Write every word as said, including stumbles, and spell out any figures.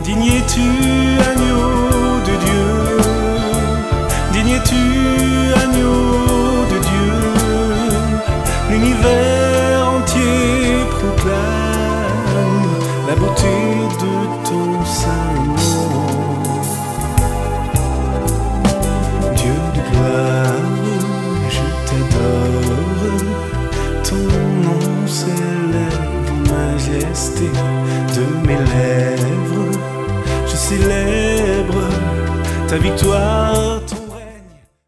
Digne es-tu, agneau de Dieu, digne es-tu, agneau de Dieu, l'univers entier proclame la beauté de ton saint nom. Dieu de gloire, je t'adore, ton nom s'élève en majesté de mes lèvres. Je célèbre ta victoire,